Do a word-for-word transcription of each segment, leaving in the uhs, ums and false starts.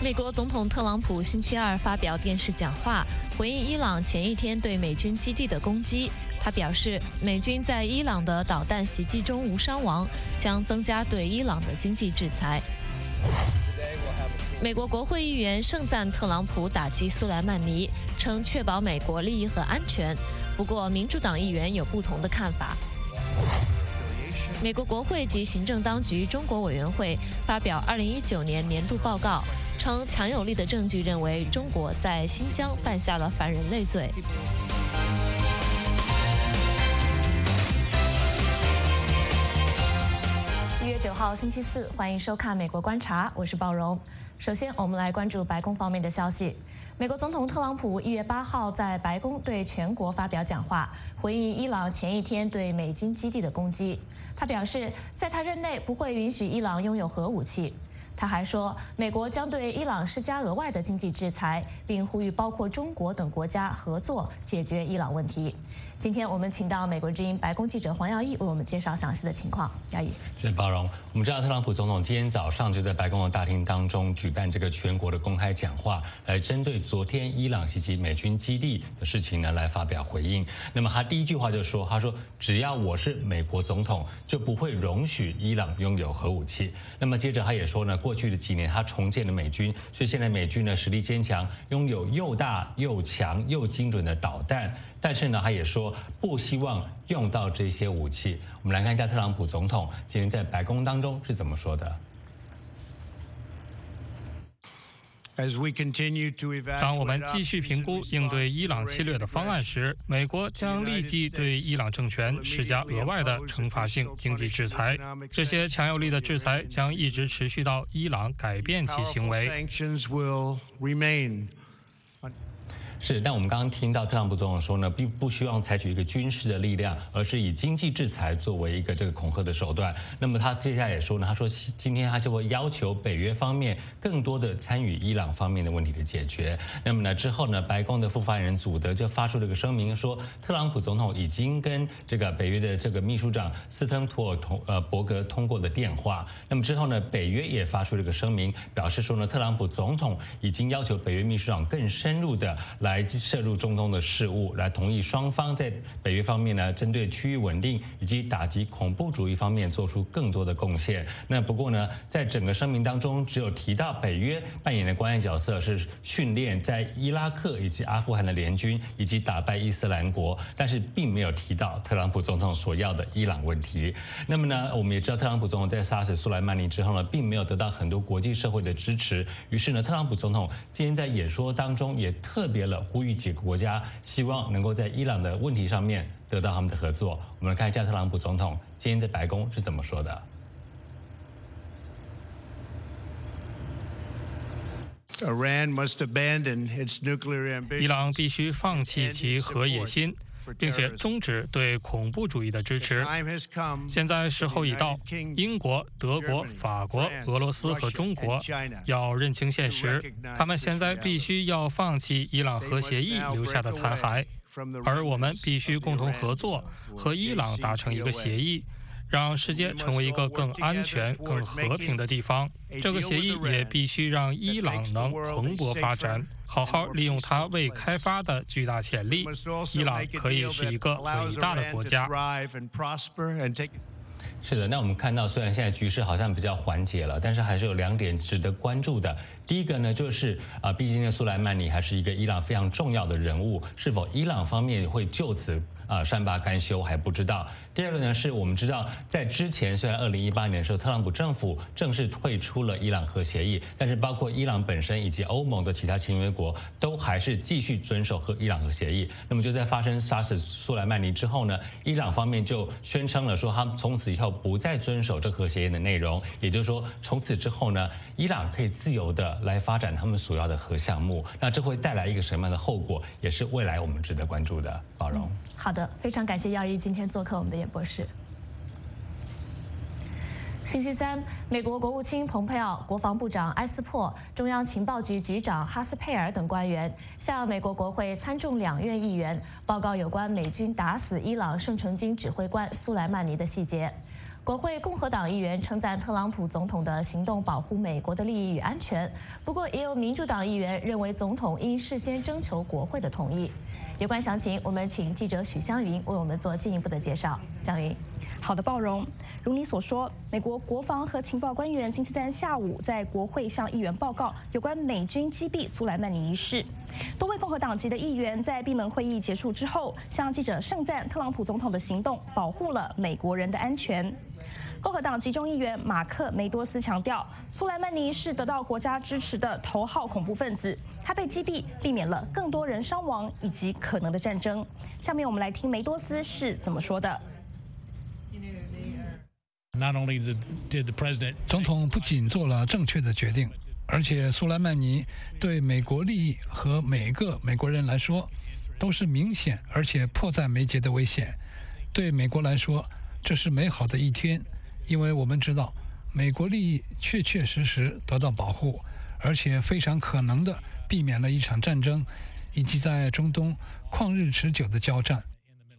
美国总统特朗普星期二发表电视讲话，回应伊朗前一天对美军基地的攻击。他表示，美军在伊朗的导弹袭击中无伤亡，将增加对伊朗的经济制裁。美国国会议员盛赞特朗普打击苏莱曼尼，称确保美国利益和安全。不过，民主党议员有不同的看法。美国国会及行政当局中国委员会发表二零一九年年度报告，称强有力的证据认为中国在新疆犯下了反人类罪。一月九号星期四，欢迎收看《美国观察》，我是鲍荣。首先，我们来关注白宫方面的消息。美国总统特朗普一月八号在白宫对全国发表讲话，回应伊朗前一天对美军基地的攻击。他表示，在他任内不会允许伊朗拥有核武器。他还说，美国将对伊朗施加额外的经济制裁，并呼吁包括中国等国家合作解决伊朗问题。今天我们请到美国之音白宫记者黄耀义为我们介绍详细的情况。耀义， 是包容。我们知道特朗普总统今天早上就在白宫的大厅当中举办这个全国的公开讲话，来针对昨天伊朗袭击美军基地的事情呢来发表回应。那么他第一句话就说，他说只要我是美国总统，就不会容许伊朗拥有核武器。那么接着他也说呢，过去的几年他重建了美军，所以现在美军呢实力坚强，拥有又大又强又精准的导弹。但是呢，他也说不希望用到这些武器。我们来看一下特朗普总统今天在白宫当中是怎么说的。 当我们继续评估应对伊朗侵略的方案时，美国将立即对伊朗政权施加额外的惩罚性经济制裁。这些强有力的制裁将一直持续到伊朗改变其行为。 是，但我们刚刚听到特朗普总统说呢，并不希望采取一个军事的力量，而是以经济制裁作为一个这个恐吓的手段。那么他接下来也说呢，他说今天他就会要求北约方面更多的参与伊朗方面的问题的解决。那么呢之后呢，白宫的副发言人祖德就发出了一个声明，说特朗普总统已经跟这个北约的这个秘书长斯滕图尔同呃伯格通过的电话。那么之后呢，北约也发出了一个声明，表示说呢，特朗普总统已经要求北约秘书长更深入的来。来涉入中东的事务，来同意双方在北约方面呢，针对区域稳定以及打击恐怖主义方面做出更多的贡献。那不过呢，在整个声明当中，只有提到北约扮演的关键角色是训练在伊拉克以及阿富汗的联军，以及打败伊斯兰国，但是并没有提到特朗普总统所要的伊朗问题。那么呢，我们也知道特朗普总统在杀死苏莱曼尼之后呢，并没有得到很多国际社会的支持。于是呢，特朗普总统今天在演说当中也特别了。呼吁几个国家希望能够在伊朗的问题上面得到他们的合作。我们来看一下特朗普总统今天在白宫是怎么说的。 伊朗必须放弃其核野心，并且终止对恐怖主义的支持。现在时候已到，英国、德国、法国、俄罗斯和中国要认清现实，他们现在必须要放弃伊朗核协议留下的残骸，而我们必须共同合作，和伊朗达成一个协议，让世界成为一个更安全、更和平的地方。这个协议也必须让伊朗能蓬勃发展，好好利用它未开发的巨大潜力。伊朗可以是一个伟大的国家。 是的，那我们看到，虽然现在局势好像比较缓解了，但是还是有两点值得关注的。第一个呢，就是啊，毕竟呢，苏莱曼尼还是一个伊朗非常重要的人物，是否伊朗方面会就此啊善罢甘休还不知道。第二个呢，是我们知道，在之前虽然二零一八年的时候，特朗普政府正式退出了伊朗核协议，但是包括伊朗本身以及欧盟的其他签约国，都还是继续遵守和伊朗核协议。那么就在发生杀死苏莱曼尼之后呢，伊朗方面就宣称了说，他们从此以后不再遵守这核协议的内容，也就是说，从此之后呢，伊朗可以自由的来发展他们所要的核项目。那这会带来一个什么样的后果，也是未来我们值得关注的。宝荣， 嗯、好的，非常感谢耀一今天做客我们的演播室。星期三，美国国务卿蓬佩奥、国防部长埃斯珀、中央情报局局长哈斯佩尔等官员向美国国会参众两院议员报告有关美军打死伊朗圣城军指挥官苏莱曼尼的细节。 国会共和党议员称赞特朗普总统的行动保护美国的利益与安全，不过也有民主党议员认为总统应事先征求国会的同意。有关详情，我们请记者许湘云为我们做进一步的介绍。湘云。 好的，鲍荣，如你所说，美国国防和情报官员星期三下午在国会向议员报告有关美军击毙苏莱曼尼一事。多位共和党籍的议员在闭门会议结束之后，向记者盛赞特朗普总统的行动保护了美国人的安全。共和党集中议员马克·梅多斯强调，苏莱曼尼是得到国家支持的头号恐怖分子，他被击毙，避免了更多人伤亡以及可能的战争。下面我们来听梅多斯是怎么说的。 总统不仅做了正确的决定，而且苏莱曼尼对美国利益和每个美国人来说都是明显而且迫在眉睫的危险。对美国来说，这是美好的一天，因为我们知道美国利益确确实实得到保护，而且非常可能的避免了一场战争，以及在中东旷日持久的交战。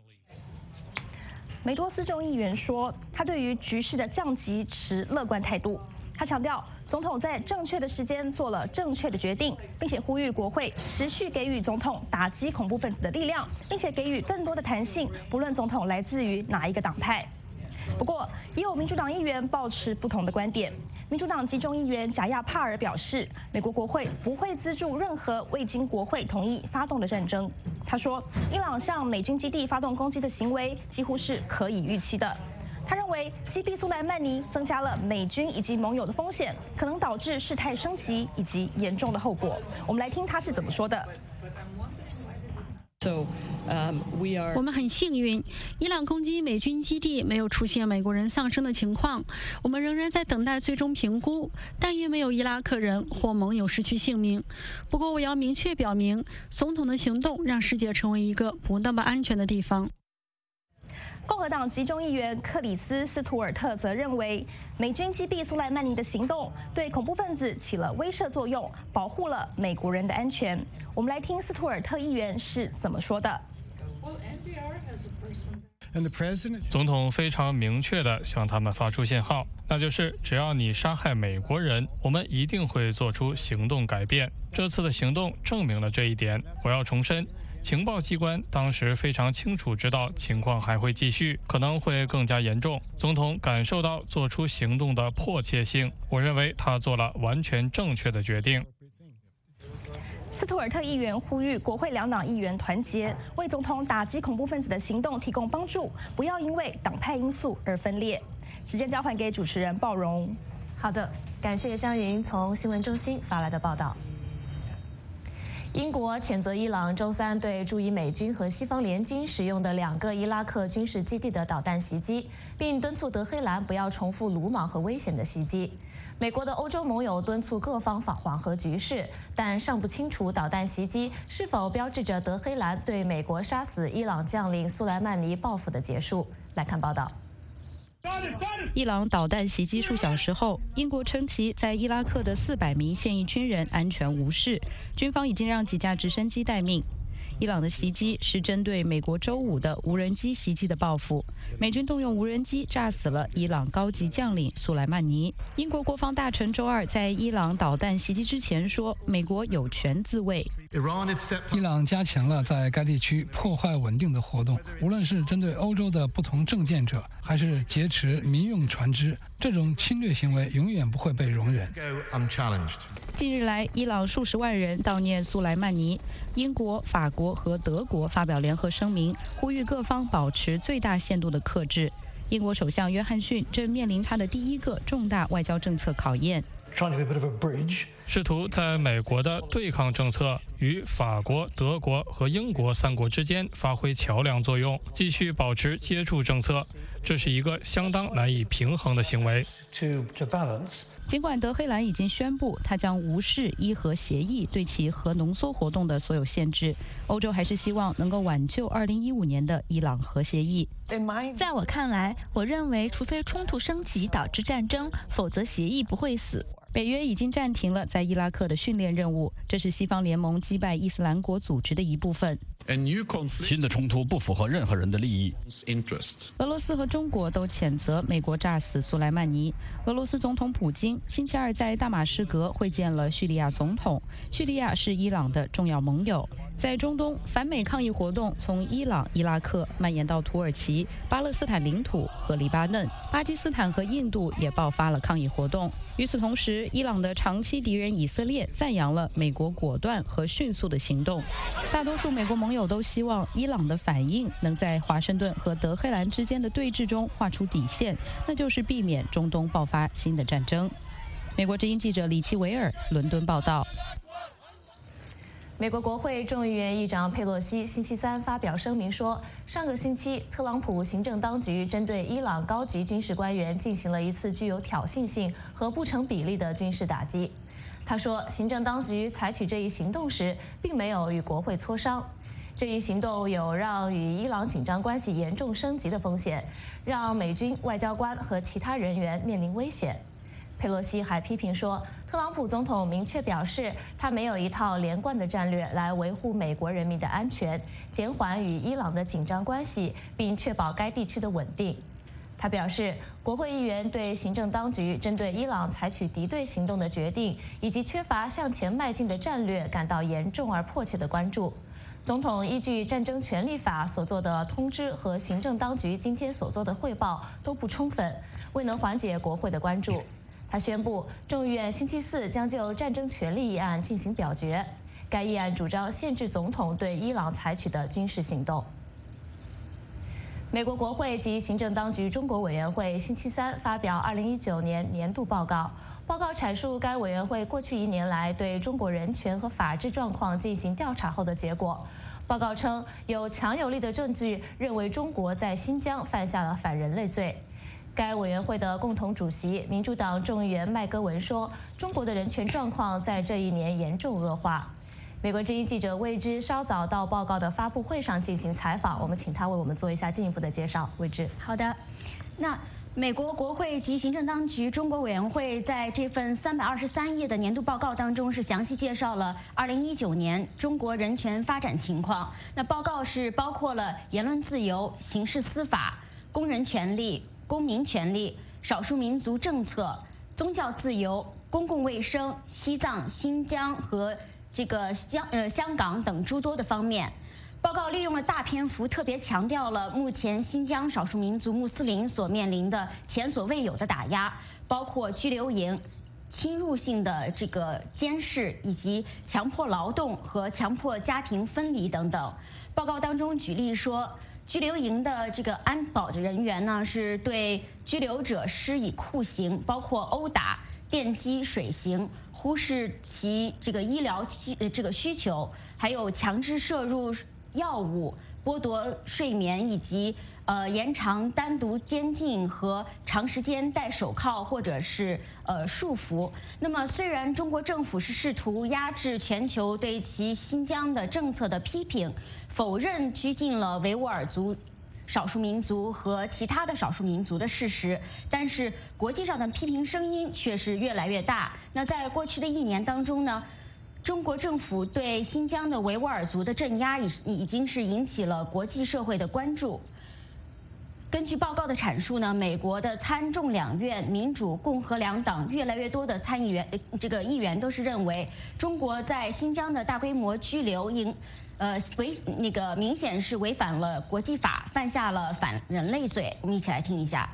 梅多斯众议员说，他对于局势的降级持乐观态度。他强调，总统在正确的时间做了正确的决定，并且呼吁国会持续给予总统打击恐怖分子的力量，并且给予更多的弹性，不论总统来自于哪一个党派。不过，也有民主党议员抱持不同的观点。民主党集中议员贾亚帕尔表示，美国国会不会资助任何未经国会同意发动的战争。他说，伊朗向美军基地发动攻击的行为几乎是可以预期的。他认为击毙苏莱曼尼增加了美军以及盟友的风险，可能导致事态升级以及严重的后果。我们来听他是怎么说的。 So, um, we are... 我们很幸运，伊朗攻击美军基地没有出现美国人丧生的情况。我们仍然在等待最终评估，但愿没有伊拉克人或盟友失去性命。不过，我要明确表明，总统的行动让世界成为一个不那么安全的地方。 共和党集中议员克里斯·斯图尔特则认为，美军击毙苏莱曼尼的行动对恐怖分子起了威慑作用，保护了美国人的安全。我们来听斯图尔特议员是怎么说的。 总统非常明确地向他们发出信号，那就是只要你杀害美国人，我们一定会做出行动改变。这次的行动证明了这一点。我要重申，情报机关当时非常清楚知道情况还会继续，可能会更加严重。总统感受到做出行动的迫切性，我认为他做了完全正确的决定。 斯图尔特议员呼吁国会两党议员团结，为总统打击恐怖分子的行动提供帮助，不要因为党派因素而分裂。时间交还给主持人鲍荣。 好的，感谢湘云从新闻中心发来的报道。英国谴责伊朗周三对驻伊美军和西方联军使用的两个伊拉克军事基地的导弹袭击，并敦促德黑兰不要重复鲁莽和危险的袭击。美国的欧洲盟友敦促各方缓和局势，但尚不清楚导弹袭击是否标志着德黑兰对美国杀死伊朗将领苏莱曼尼报复的结束。来看报道。 伊朗导弹袭击数小时后，英国称其在伊拉克的四百名现役军人安全无事，军方已经让几架直升机待命。伊朗的袭击是针对美国周五的无人机袭击的报复。美军动用无人机炸死了伊朗高级将领苏莱曼尼。英国国防大臣周二在伊朗导弹袭击之前说，美国有权自卫。 伊朗加强了在该地区破坏稳定的活动，无论是针对欧洲的不同政见者，还是劫持民用船只，这种侵略行为永远不会被容忍。 近日来，伊朗数十万人悼念苏莱曼尼。英国、法国和德国发表联合声明，呼吁各方保持最大限度的克制。英国首相约翰逊正面临他的第一个重大外交政策考验， 试图在美国的对抗政策与法国、德国和英国三国之间发挥桥梁作用，继续保持接触政策。这是一个相当难以平衡的行为。 尽管德黑兰已经宣布他将无视伊核协议对其核浓缩活动的所有限制，欧洲还是希望能够挽救二零一五年的伊朗核协议。 在我看来，我认为除非冲突升级导致战争，否则协议不会死。 北约已经暂停了在伊拉克的训练任务，这是西方联盟击败伊斯兰国组织的一部分。 新的冲突不符合任何人的利益。 俄罗斯和中国都谴责美国炸死苏莱曼尼。俄罗斯总统普京星期二在大马士革会见了叙利亚总统。叙利亚是伊朗的重要盟友。在中东，反美抗议活动从伊朗、伊拉克蔓延到土耳其、巴勒斯坦领土和黎巴嫩，巴基斯坦和印度也爆发了抗议活动。与此同时，伊朗的长期敌人以色列赞扬了美国果断和迅速的行动。大多数美国盟友都希望伊朗的反应能在华盛顿和德黑兰之间的对峙中画出底线，那就是避免中东爆发新的战争。美国之音记者李奇维尔伦敦报道。 美国国会众议院议长佩洛西星期三发表声明说，上个星期特朗普行政当局针对伊朗高级军事官员进行了一次具有挑衅性和不成比例的军事打击。他说，行政当局采取这一行动时，并没有与国会磋商。这一行动有让与伊朗紧张关系严重升级的风险，让美军外交官和其他人员面临危险。佩洛西还批评说，特朗普总统明确表示，他没有一套连贯的战略来维护美国人民的安全，减缓与伊朗的紧张关系，并确保该地区的稳定。他表示，国会议员对行政当局针对伊朗采取敌对行动的决定，以及缺乏向前迈进的战略感到严重而迫切的关注。总统依据战争权利法所做的通知和行政当局今天所做的汇报都不充分，未能缓解国会的关注。他宣布，众议院星期四将就战争权利议案进行表决。该议案主张限制总统对伊朗采取的军事行动。美国国会及行政当局中国委员会星期三发表二零一九年年度报告，报告阐述该委员会过去一年来对中国人权和法治状况进行调查后的结果。报告称，有强有力的证据认为中国在新疆犯下了反人类罪。该委员会的共同主席、民主党众议员麦戈文说，中国的人权状况在这一年严重恶化。美国之音记者魏之稍早到报告的发布会上进行采访，我们请他为我们做一下进一步的介绍。魏之， 好的，那美国国会及行政当局中国委员会在这份三百二十三页的年度报告当中，是详细介绍了二零一九年中国人权发展情况。那报告是包括了言论自由、刑事司法、工人权利、公民权利、少数民族政策、宗教自由、公共卫生、西藏、新疆和这个香呃香港等诸多的方面。报告利用了大篇幅，特别强调了目前新疆少数民族穆斯林所面临的前所未有的打压，包括拘留营、侵入性的这个监视，以及强迫劳动和强迫家庭分离等等。报告当中举例说，拘留营的这个安保的人员呢，是对拘留者施以酷刑，包括殴打、电击、水刑，忽视其这个医疗这个需求，还有强制摄入药物、剥夺睡眠，以及呃延长单独监禁和长时间戴手铐或者是呃束缚。那么，虽然中国政府是试图压制全球对其新疆的政策的批评，否认拘禁了维吾尔族少数民族和其他的少数民族的事实，但是国际上的批评声音却是越来越大。那在过去的一年当中呢，中国政府对新疆的维吾尔族的镇压已已经是引起了国际社会的关注。根据报告的阐述呢，美国的参众两院民主、共和两党越来越多的参议员，这个议员都是认为中国在新疆的大规模拘留应。呃，违那个明显是违反了国际法，犯下了反人类罪。我们一起来听一下。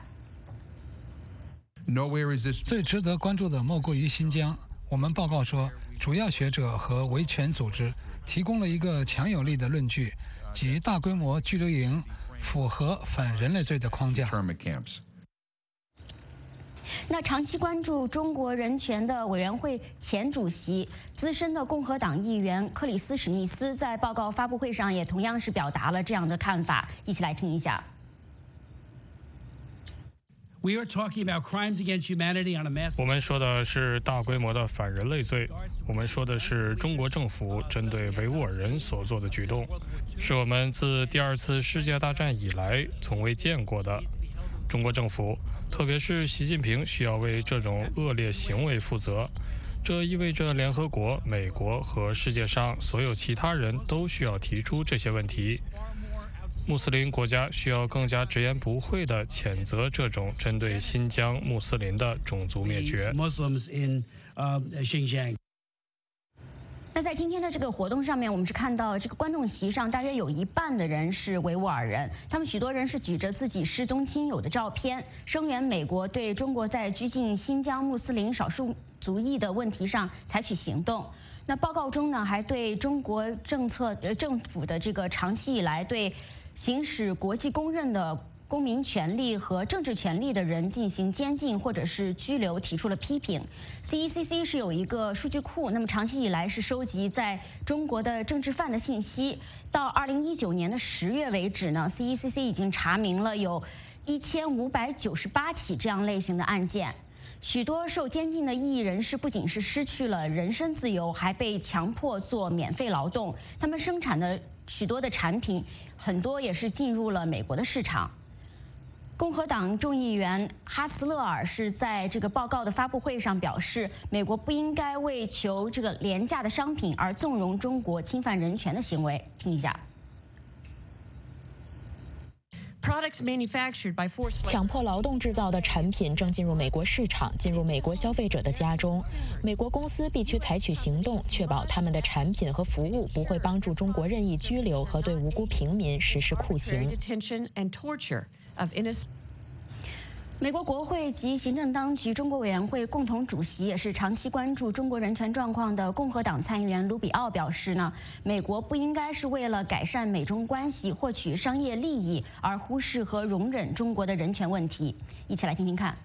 最值得关注的莫过于新疆。我们报告说，主要学者和维权组织提供了一个强有力的论据，即大规模拘留营符合反人类罪的框架。 那长期关注中国人权的委员会前主席、资深的共和党议员克里斯·史密斯在报告发布会上也同样是表达了这样的看法，一起来听一下。 我们说的是大规模的反人类罪，我们说的是中国政府针对维吾尔人所做的举动，是我们自第二次世界大战以来从未见过的。 中国政府，特别是习近平，需要为这种恶劣行为负责。这意味着联合国、美国和世界上所有其他人都需要提出这些问题。穆斯林国家需要更加直言不讳地谴责这种针对新疆穆斯林的种族灭绝。 那在今天的这个活动上面，我们是看到这个观众席上大约有一半的人是维吾尔人，他们许多人是举着自己失踪亲友的照片，声援美国对中国在拘禁新疆穆斯林少数族裔的问题上采取行动。那报告中呢，还对中国政策呃政府的这个长期以来对行使国际公认的公民权利和政治权利的人进行监禁或者是拘留提出了批评。C E C C 是有一个数据库，那么长期以来是收集在中国的政治犯的信息。到二零一九年的十月为止呢 ，C E C C 已经查明了有一千五百九十八起这样类型的案件。许多受监禁的异议人士不仅是失去了人身自由，还被强迫做免费劳动。他们生产的许多的产品，很多也是进入了美国的市场。共和党众议员哈斯勒尔是在这个报告的发布会上表示，美国不应该为求这个廉价的商品而纵容中国侵犯人权的行为。听一下。 强迫劳动制造的产品正进入美国市场，进入美国消费者的家中。美国公司必须采取行动，确保他们的产品和服务不会帮助中国任意拘留和对无辜平民实施酷刑。 美国国会及行政当局中国委员会共同主席，也是长期关注中国人权状况的共和党参议员卢比奥表示呢，美国不应该是为了改善美中关系、获取商业利益而忽视和容忍中国的人权问题。一起来听听看。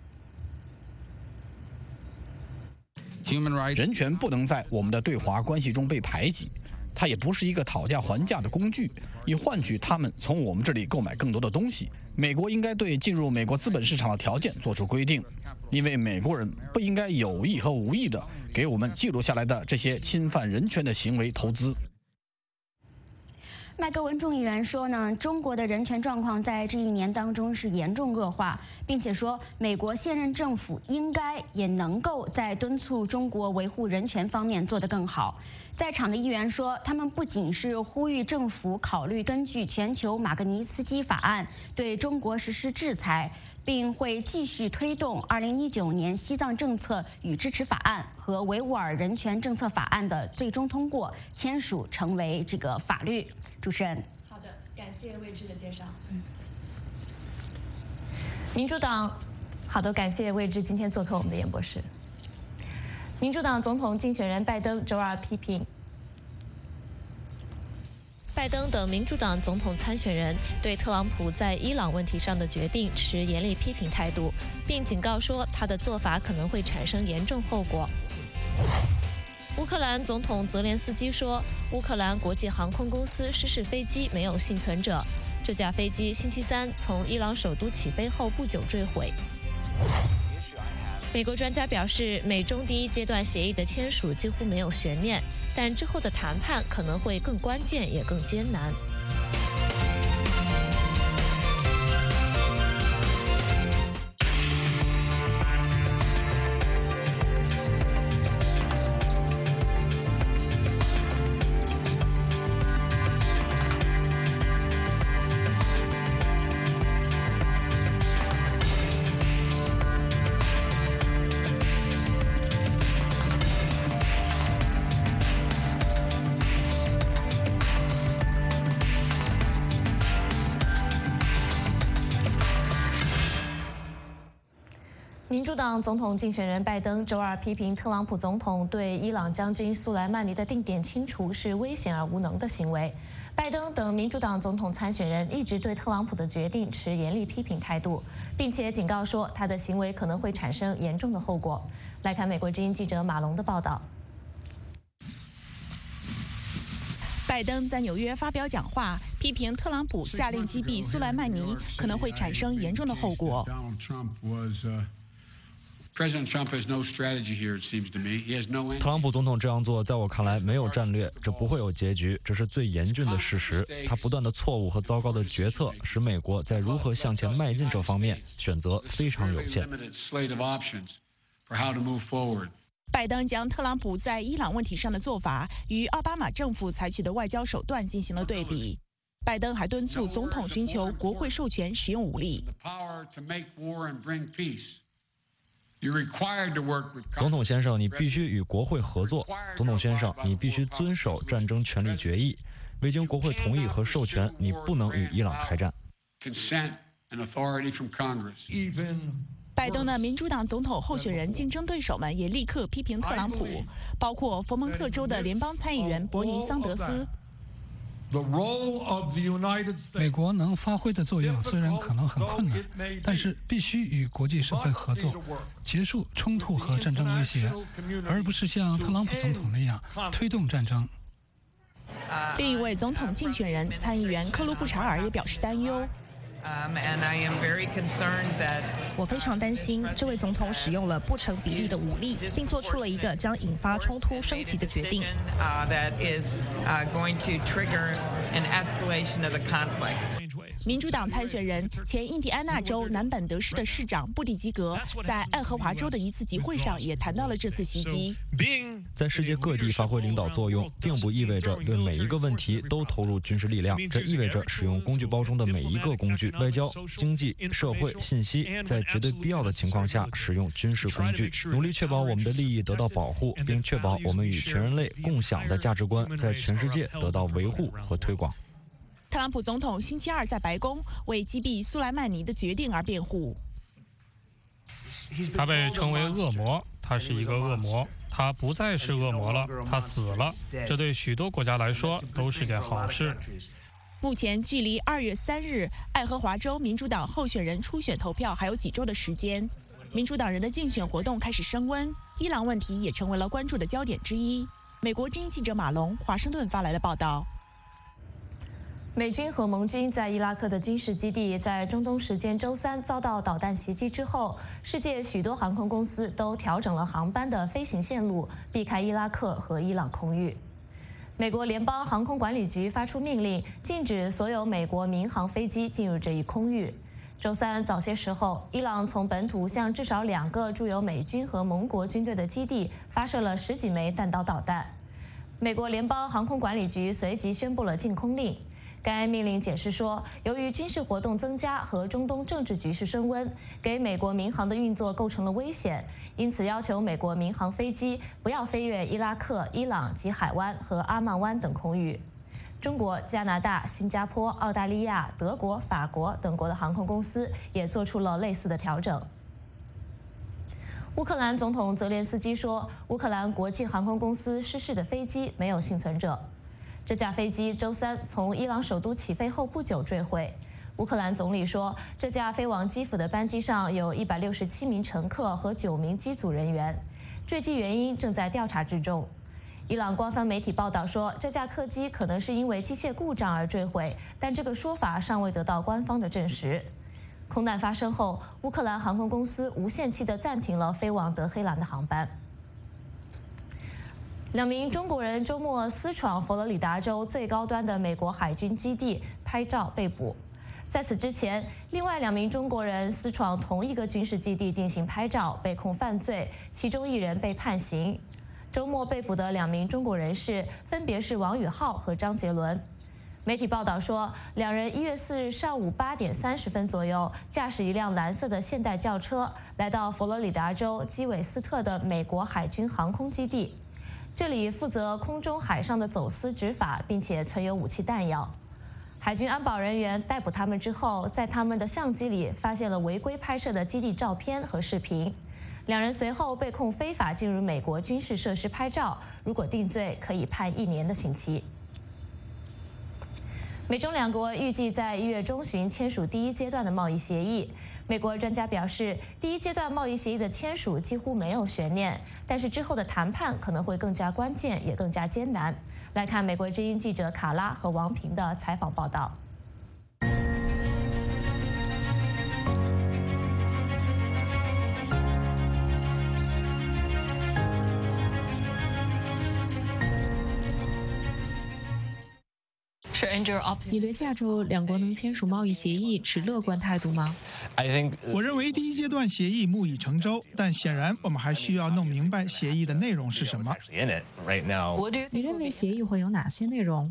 人权不能在我们的对华关系中被排挤，它也不是一个讨价还价的工具，以换取他们从我们这里购买更多的东西。美国应该对进入美国资本市场的条件做出规定，因为美国人不应该有意和无意地给我们记录下来的这些侵犯人权的行为投资。 麦格文众议员说呢，中国的人权状况在这一年当中是严重恶化，并且说美国现任政府应该也能够在敦促中国维护人权方面做得更好。在场的议员说，他们不仅是呼吁政府考虑根据全球马格尼茨基法案对中国实施制裁，并会继续推动二零一九年西藏政策与支持法案和维吾尔人权政策法案的最终通过，签署成为这个法律。主持人， 好的，感谢魏之的介绍。嗯，民主党，好的，感谢魏之今天做客我们的演播室。民主党总统竞选人拜登周二批评拜登等民主党总统参选人对特朗普在伊朗问题上的决定持严厉批评态度，并警告说他的做法可能会产生严重后果。乌克兰总统泽连斯基说，乌克兰国际航空公司失事飞机没有幸存者，这架飞机星期三从伊朗首都起飞后不久坠毁。美国专家表示，美中第一阶段协议的签署几乎没有悬念，但之后的谈判可能会更关键也更艰难。民主党总统竞选人拜登周二批评特朗普总统对伊朗将军苏莱曼尼的定点清除是危险而无能的行为。拜登等民主党总统参选人一直对特朗普的决定持严厉批评态度，并且警告说他的行为可能会产生严重的后果。来看美国之音记者马龙的报道。 拜登在纽约发表讲话，批评特朗普下令击毙苏莱曼尼可能会产生严重的后果。 特朗普总统这样做，在我看来没有战略，这不会有结局，这是最严峻的事实。他不断的错误和糟糕的决策，使美国在如何向前迈进这方面选择非常有限。 拜登将特朗普在伊朗问题上的做法与奥巴马政府采取的外交手段进行了对比。拜登还敦促总统寻求国会授权使用武力。 总统先生，你必须与国会合作。总统先生，你必须遵守战争权利决议。未经国会同意和授权，你不能与伊朗开战。 拜登的民主党总统候选人竞争对手们也立刻批评特朗普，包括佛蒙特州的联邦参议员伯尼·桑德斯。 美国能发挥的作用虽然可能很困难，但是必须与国际社会合作，结束冲突和战争威胁，而不是像特朗普总统那样推动战争。 另一位总统竞选人参议员克鲁布查尔也表示担忧。 我非常担心这位总统使用了不成比例的武力，并做出了一个将引发冲突升级的决定。 民主党参选人、前印第安纳州南本德市的市长布蒂吉格在爱荷华州的一次集会上也谈到了这次袭击。 在世界各地发挥领导作用，并不意味着对每一个问题都投入军事力量，这意味着使用工具包中的每一个工具，外交、经济、社会、信息，在绝对必要的情况下使用军事工具，努力确保我们的利益得到保护，并确保我们与全人类共享的价值观在全世界得到维护和推广。 特朗普总统星期二在白宫为击毙苏莱曼尼的决定而辩护。 他被称为恶魔，他是一个恶魔，他不再是恶魔了，他死了。这对许多国家来说都是件好事。 目前距离二月三日爱荷华州民主党候选人初选投票还有几周的时间，民主党人的竞选活动开始升温，伊朗问题也成为了关注的焦点之一。美国之音记者马龙华盛顿发来的报道。 美军和盟军在伊拉克的军事基地在中东时间周三遭到导弹袭击之后，世界许多航空公司都调整了航班的飞行线路，避开伊拉克和伊朗空域。美国联邦航空管理局发出命令，禁止所有美国民航飞机进入这一空域。周三早些时候，伊朗从本土向至少两个驻有美军和盟国军队的基地发射了十几枚弹道导弹。美国联邦航空管理局随即宣布了禁空令。该命令解释说，由于军事活动增加和中东政治局势升温，给美国民航的运作构成了危险，因此要求美国民航飞机不要飞越伊拉克、伊朗及海湾和阿曼湾等空域。中国、加拿大、新加坡、澳大利亚、德国、法国等国的航空公司也做出了类似的调整。乌克兰总统泽连斯基说，乌克兰国际航空公司失事的飞机没有幸存者。这架飞机周三从伊朗首都起飞后不久坠毁。乌克兰总理说，这架飞往基辅的班机上有一百六十七名乘客和九名机组人员，坠机原因正在调查之中。伊朗官方媒体报道说，这架客机可能是因为机械故障而坠毁，但这个说法尚未得到官方的证实。空难发生后，乌克兰航空公司无限期地暂停了飞往德黑兰的航班。两名中国人周末私闯佛罗里达州最高端的美国海军基地拍照被捕。在此之前，另外两名中国人私闯同一个军事基地进行拍照，被控犯罪，其中一人被判刑。周末被捕的两名中国人士分别是王宇浩和张杰伦。媒体报道说，两人一月四日上午八点三十分左右，驾驶一辆蓝色的现代轿车，来到佛罗里达州基韦斯特的美国海军航空基地。这里负责空中海上的走私执法，并且存有武器弹药。海军安保人员逮捕他们之后，在他们的相机里发现了违规拍摄的基地照片和视频。两人随后被控非法进入美国军事设施拍照，如果定罪，可以判一年的刑期。美中两国预计在一月中旬签署第一阶段的贸易协议。美国专家表示，第一阶段贸易协议的签署几乎没有悬念，但是之后的谈判可能会更加关键，也更加艰难。来看美国之音记者卡拉和王平的采访报道。 你对下周两国能签署贸易协议持乐观态度吗？ 我认为第一阶段协议木已成舟，但显然我们还需要弄明白协议的内容是什么。 你认为协议会有哪些内容？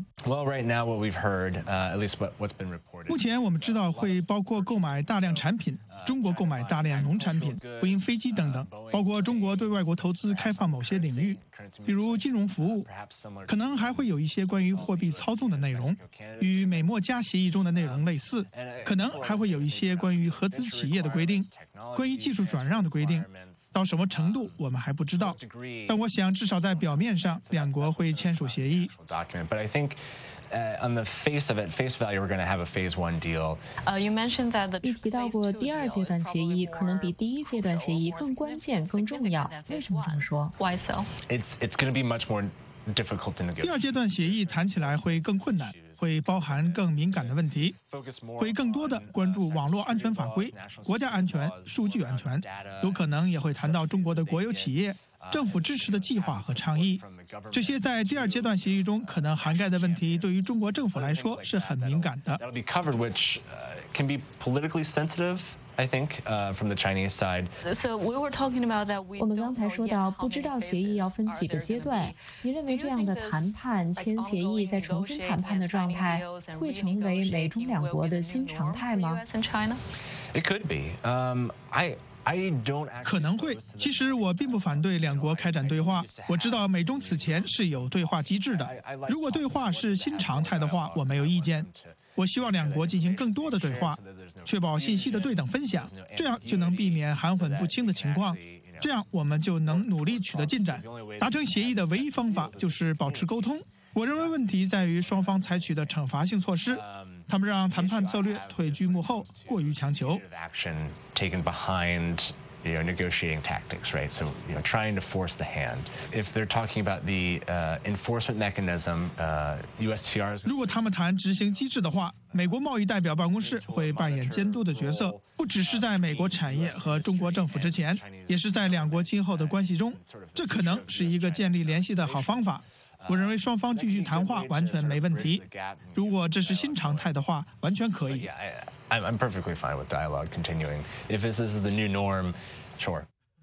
目前我们知道会包括购买大量产品，中国购买大量农产品、波音飞机等等，包括中国对外国投资开放某些领域，比如金融服务，可能还会有一些关于货币操纵的内容，与美墨加协议中的内容类似，可能还会有一些关于合资企业的规定，关于技术转让的规定，到什么程度我们还不知道，但我想至少在表面上，两国会签署协议。 Uh, on the face of it, face value, we're going to have a phase one deal. Uh, you mentioned that the 你提到过第二阶段协议可能比第一阶段协议更关键、更重要。为什么这么说 ？Why so? It's it's going to be much more difficult to negotiate. 第二阶段协议谈起来会更困难，会包含更敏感的问题，会更多的关注网络安全法规、国家安全、数据安全，有可能也会谈到中国的国有企业、政府支持的计划和倡议。这些在第二阶段协议中可能涵盖的问题，对于中国政府来说是很敏感的。 That'll be covered, which can be politically sensitive, I think, uh, from the Chinese side. So we were talking about that. 我们刚才说到，不知道协议要分几个阶段。你认为这样的谈判、签协议再重新谈判的状态，会成为美中两国的新常态吗 ？It could be. Um, I. 可能会。其实我并不反对两国开展对话。我知道美中此前是有对话机制的。如果对话是新常态的话，我没有意见。我希望两国进行更多的对话，确保信息的对等分享，这样就能避免含混不清的情况。这样我们就能努力取得进展。达成协议的唯一方法就是保持沟通。我认为问题在于双方采取的惩罚性措施，他们让谈判策略退居幕后，过于强求。 You know, negotiating tactics, right? So, you know, trying to force the hand. If they're talking about the uh, enforcement mechanism, uh, U S T R. 如果他们谈执行机制的话，美国贸易代表办公室会扮演监督的角色，不只是在美国产业和中国政府之前，也是在两国今后的关系中。这可能是一个建立联系的好方法。我认为双方继续谈话完全没问题。如果这是新常态的话，完全可以。 I'm perfectly fine with dialogue continuing. If this is the new norm, sure.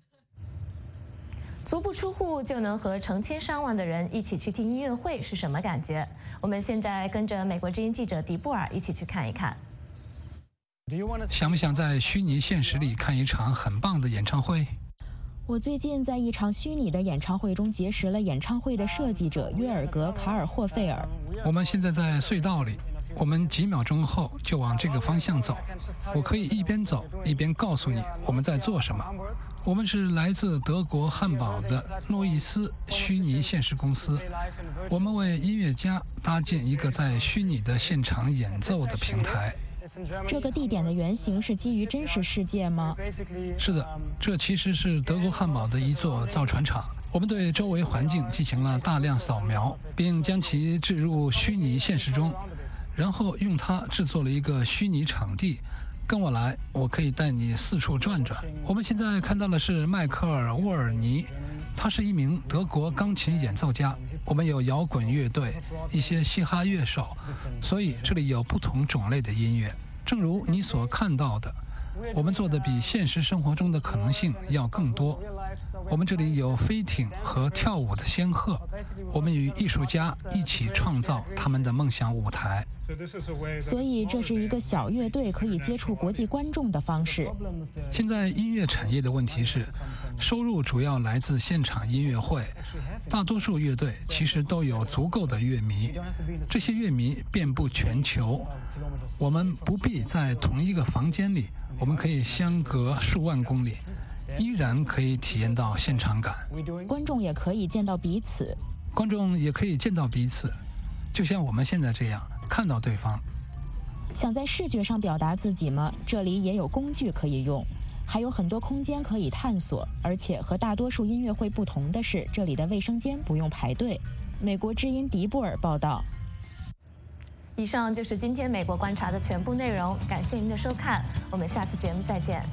足不出户就能和成千上万的人一起去听音乐会是什么感觉？我们现在跟着美国之音记者迪布尔一起去看一看。 想不想在虚拟现实里看一场很棒的演唱会？ 我最近在一场虚拟的演唱会中结识了演唱会的设计者约尔格·卡尔霍费尔。 我们现在在隧道里。我们几秒钟后就往这个方向走，我可以一边走一边告诉你我们在做什么。我们是来自德国汉堡的诺伊斯虚拟现实公司，我们为音乐家搭建一个在虚拟的现场演奏的平台。 这个地点的原型是基于真实世界吗？ 是的，这其实是德国汉堡的一座造船厂。我们对周围环境进行了大量扫描，并将其置入虚拟现实中。然后用它制作了一个虚拟场地，跟我来，我可以带你四处转转。我们现在看到的是迈克尔·沃尔尼，他是一名德国钢琴演奏家。我们有摇滚乐队，一些嘻哈乐手，所以这里有不同种类的音乐。正如你所看到的，我们做的比现实生活中的可能性要更多。我们这里有飞艇和跳舞的仙鹤，我们与艺术家一起创造他们的梦想舞台。 所以这是一个小乐队可以接触国际观众的方式。 现在音乐产业的问题是，收入主要来自现场音乐会。大多数乐队其实都有足够的乐迷，这些乐迷遍布全球。我们不必在同一个房间里，我们可以相隔数万公里，依然可以体验到现场感。 观众也可以见到彼此。 观众也可以见到彼此，就像我们现在这样看到对方。 想在视觉上表达自己吗？这里也有工具可以用，还有很多空间可以探索。而且和大多数音乐会不同的是，这里的卫生间不用排队。美国之音迪布尔报道。 以上就是今天美国观察的全部内容，感谢您的收看，我们下次节目再见。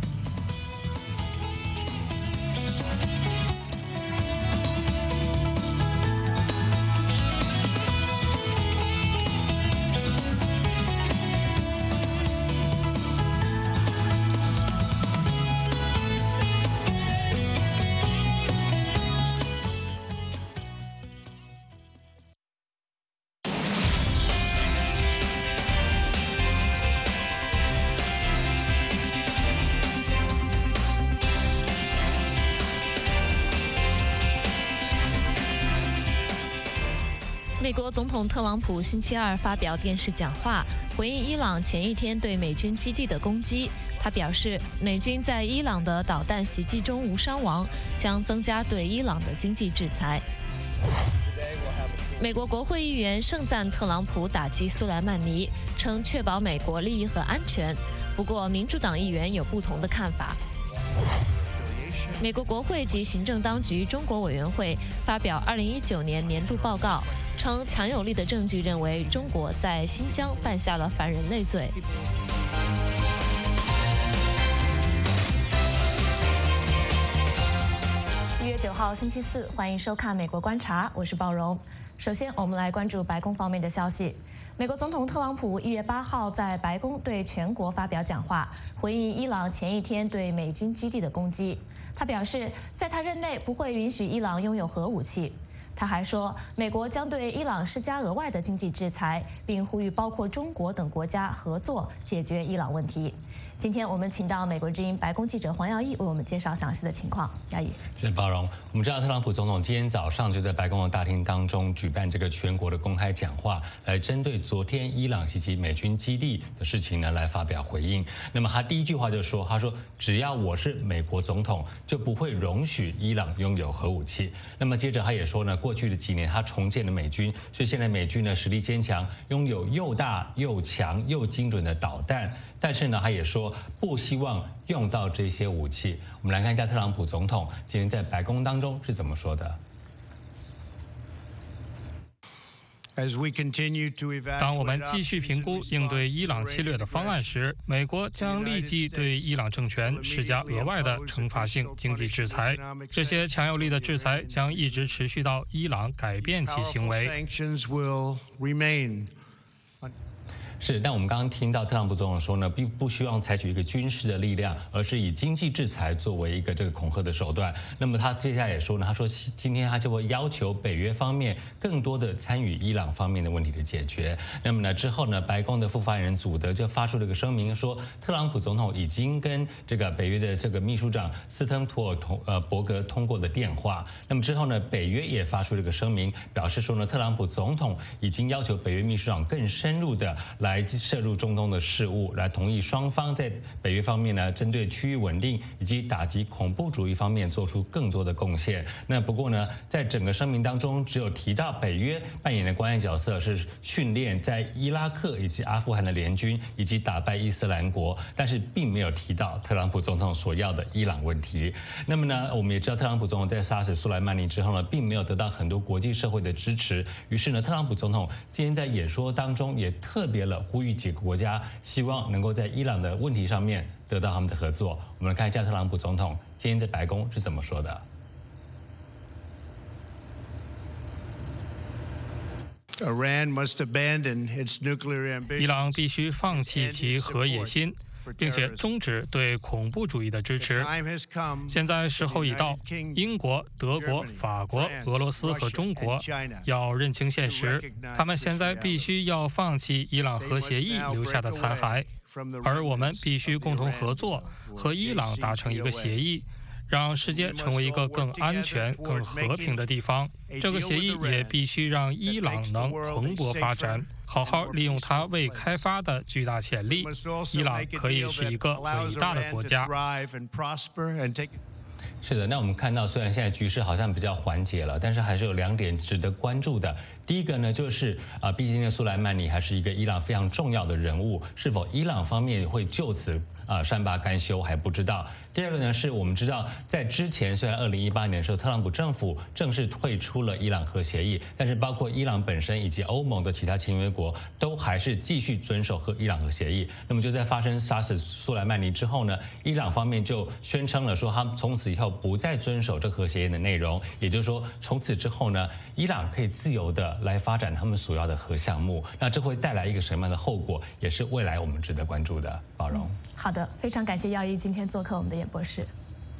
美国总统特朗普星期二发表电视讲话，回应伊朗前一天对美军基地的攻击。他表示，美军在伊朗的导弹袭击中无伤亡，将增加对伊朗的经济制裁。美国国会议员盛赞特朗普打击苏莱曼尼，称确保美国利益和安全。不过，民主党议员有不同的看法。美国国会及行政当局中国委员会发表二零一九年年度报告，称强有力的证据认为中国在新疆犯下了反人类罪。一月九号星期四，欢迎收看《美国观察》，我是鲍荣。首先，我们来关注白宫方面的消息。美国总统特朗普一月八号在白宫对全国发表讲话，回应伊朗前一天对美军基地的攻击。他表示，在他任内不会允许伊朗拥有核武器。他还说，美国将对伊朗施加额外的经济制裁，并呼吁包括中国等国家合作解决伊朗问题。今天我们请到美国之音白宫记者黄耀义为我们介绍详细的情况。耀义， 是包容。我们知道特朗普总统今天早上就在白宫的大厅当中举办这个全国的公开讲话，来针对昨天伊朗袭击美军基地的事情呢来发表回应。那么他第一句话就说，他说只要我是美国总统，就不会容许伊朗拥有核武器。那么接着他也说呢，过去的几年他重建了美军，所以现在美军呢实力坚强，拥有又大又强又精准的导弹。但是呢，他也说不希望用到这些武器。我们来看一下特朗普总统今天在白宫当中是怎么说的。 当我们继续评估应对伊朗侵略的方案时，美国将立即对伊朗政权施加额外的惩罚性经济制裁。这些强有力的制裁将一直持续到伊朗改变其行为。 是，但我们刚刚听到特朗普总统说呢，并不希望采取一个军事的力量，而是以经济制裁作为一个这个恐吓的手段。那么他接下来也说呢，他说今天他就会要求北约方面更多的参与伊朗方面的问题的解决。那么呢之后呢，白宫的副发言人祖德就发出了一个声明，说特朗普总统已经跟这个北约的这个秘书长斯滕图尔通呃伯格通过了电话。那么之后呢，北约也发出了一个声明，表示说呢，特朗普总统已经要求北约秘书长更深入的来。来涉入中东的事务，来同意双方在北约方面呢，针对区域稳定以及打击恐怖主义方面做出更多的贡献。那不过呢，在整个声明当中，只有提到北约扮演的关键角色是训练在伊拉克以及阿富汗的联军，以及打败伊斯兰国，但是并没有提到特朗普总统所要的伊朗问题。那么呢，我们也知道特朗普总统在杀死苏莱曼尼之后呢，并没有得到很多国际社会的支持。于是呢，特朗普总统今天在演说当中也特别了。呼吁几个国家希望能够在伊朗的问题上面得到他们的合作。我们来看一下特朗普总统今天在白宫是怎么说的。 伊朗必须放弃其核野心，并且终止对恐怖主义的支持。现在时候已到，英国、德国、法国、俄罗斯和中国要认清现实，他们现在必须要放弃伊朗核协议留下的残骸，而我们必须共同合作，和伊朗达成一个协议，让世界成为一个更安全、更和平的地方。这个协议也必须让伊朗能蓬勃发展，好好利用它未开发的巨大潜力。伊朗可以是一个伟大的国家。 是的，那我们看到，虽然现在局势好像比较缓解了，但是还是有两点值得关注的。第一个呢，就是啊，毕竟呢，苏莱曼尼还是一个伊朗非常重要的人物，是否伊朗方面会就此啊善罢甘休还不知道。第二个呢，是我们知道，在之前虽然二零一八年的时候，特朗普政府正式退出了伊朗核协议，但是包括伊朗本身以及欧盟的其他签约国，都还是继续遵守和伊朗核协议。那么就在发生杀死苏莱曼尼之后呢，伊朗方面就宣称了说，他们从此以后不再遵守这个核协议的内容，也就是说，从此之后呢，伊朗可以自由的来发展他们所要的核项目。那这会带来一个什么样的后果，也是未来我们值得关注的。包容。 好的，非常感谢耀一今天做客我们的演播室。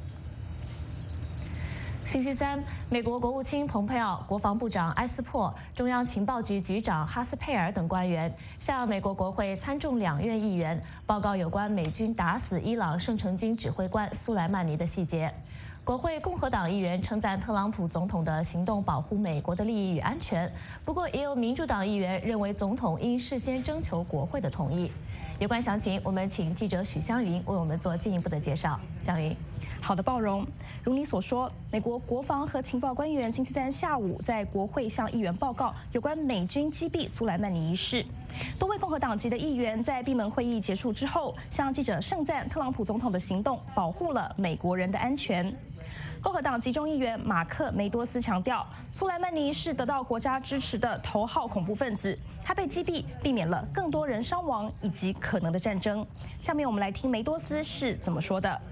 星期三，美国国务卿蓬佩奥、国防部长埃斯珀、中央情报局局长哈斯佩尔等官员向美国国会参众两院议员报告有关美军打死伊朗圣城军指挥官苏莱曼尼的细节。 国会共和党议员称赞特朗普总统的行动保护美国的利益与安全，不过也有民主党议员认为总统应事先征求国会的同意。有关详情，我们请记者许湘云为我们做进一步的介绍。湘云。 好的，鲍荣，如你所说，美国国防和情报官员星期三下午在国会向议员报告有关美军击毙苏莱曼尼一事。多位共和党籍的议员在闭门会议结束之后，向记者盛赞特朗普总统的行动保护了美国人的安全。共和党集中议员马克梅多斯强调，苏莱曼尼是得到国家支持的头号恐怖分子，他被击毙，避免了更多人伤亡以及可能的战争。下面我们来听梅多斯是怎么说的。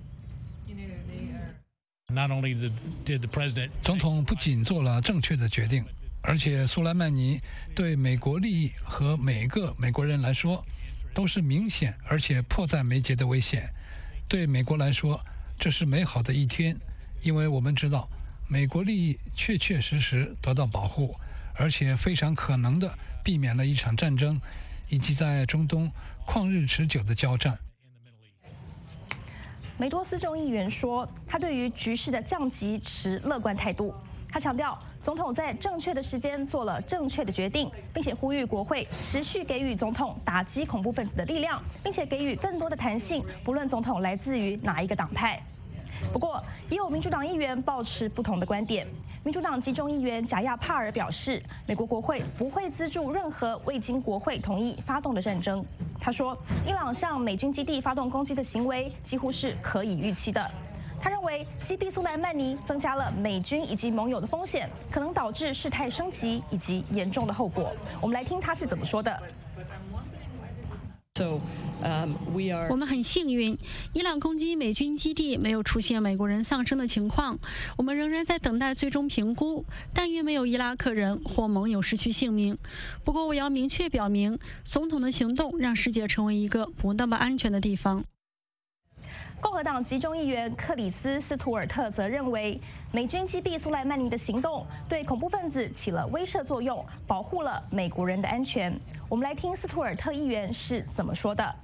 总统不仅做了正确的决定，而且苏莱曼尼对美国利益和每个美国人来说都是明显而且迫在眉睫的危险。对美国来说，这是美好的一天，因为我们知道美国利益确确实实得到保护，而且非常可能的避免了一场战争，以及在中东旷日持久的交战。 梅多斯众议员说，他对于局势的降级持乐观态度。他强调，总统在正确的时间做了正确的决定，并且呼吁国会持续给予总统打击恐怖分子的力量，并且给予更多的弹性，不论总统来自于哪一个党派。不过，也有民主党议员抱持不同的观点。民主党集中议员贾亚帕尔表示，美国国会不会资助任何未经国会同意发动的战争。他说，伊朗向美军基地发动攻击的行为几乎是可以预期的。他认为击毙苏莱曼尼增加了美军以及盟友的风险，可能导致事态升级以及严重的后果。我们来听他是怎么说的。 So, um, we are... 我们很幸运，伊朗攻击美军基地没有出现美国人丧生的情况。我们仍然在等待最终评估，但愿没有伊拉克人或盟友失去性命。不过，我要明确表明，总统的行动让世界成为一个不那么安全的地方。 共和党集中议员克里斯·斯图尔特则认为，美军击毙苏莱曼尼的行动对恐怖分子起了威慑作用，保护了美国人的安全。我们来听斯图尔特议员是怎么说的。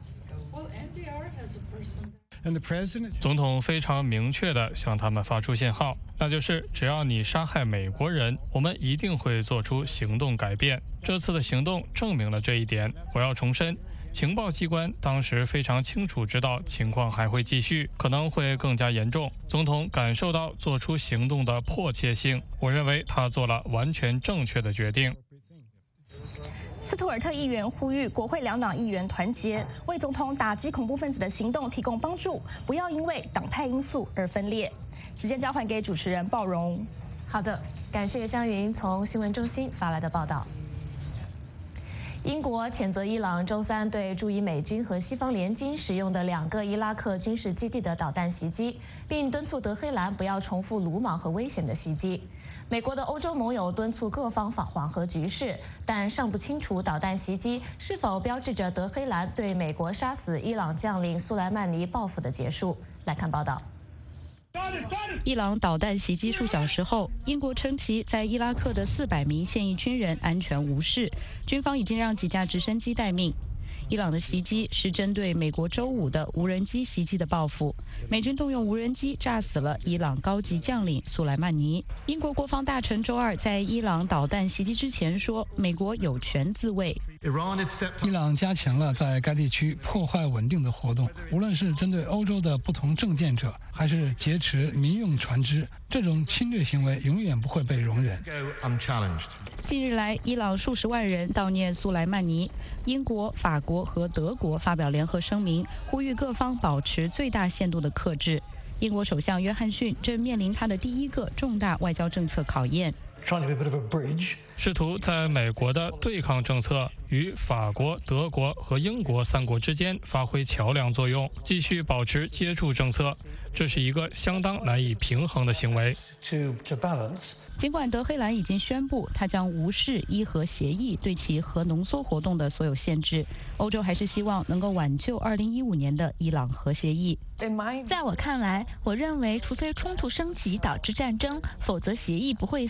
总统非常明确地向他们发出信号，那就是只要你杀害美国人，我们一定会做出行动改变。这次的行动证明了这一点。我要重申，情报机关当时非常清楚知道情况还会继续，可能会更加严重。总统感受到做出行动的迫切性，我认为他做了完全正确的决定。 斯图尔特议员呼吁国会两党议员团结，为总统打击恐怖分子的行动提供帮助，不要因为党派因素而分裂。时间交还给主持人鲍荣。 好的，感谢湘云从新闻中心发来的报道。英国谴责伊朗周三对驻伊美军和西方联军使用的两个伊拉克军事基地的导弹袭击，并敦促德黑兰不要重复鲁莽和危险的袭击。美国的欧洲盟友敦促各方缓和局势，但尚不清楚导弹袭击是否标志着德黑兰对美国杀死伊朗将领苏莱曼尼报复的结束。来看报道。 伊朗导弹袭击数小时后，英国称其在伊拉克的四百名现役军人安全无事，军方已经让几架直升机待命。伊朗的袭击是针对美国周五的无人机袭击的报复。美军动用无人机炸死了伊朗高级将领苏莱曼尼。英国国防大臣周二在伊朗导弹袭击之前说，美国有权自卫。 伊朗加强了在该地区破坏稳定的活动，无论是针对欧洲的不同政见者，还是劫持民用船只，这种侵略行为永远不会被容忍。 近日来，伊朗数十万人悼念苏莱曼尼。英国、法国和德国发表联合声明，呼吁各方保持最大限度的克制。英国首相约翰逊正面临他的第一个重大外交政策考验， 试图在美国的对抗政策与法国、德国和英国三国之间发挥桥梁作用，继续保持接触政策。这是一个相当难以平衡的行为。 尽管德黑兰已经宣布他将无视伊核协议对其核浓缩活动的所有限制，欧洲还是希望能够挽救二零一五年的伊朗核协议。 在我看来，我认为除非冲突升级导致战争，否则协议不会死。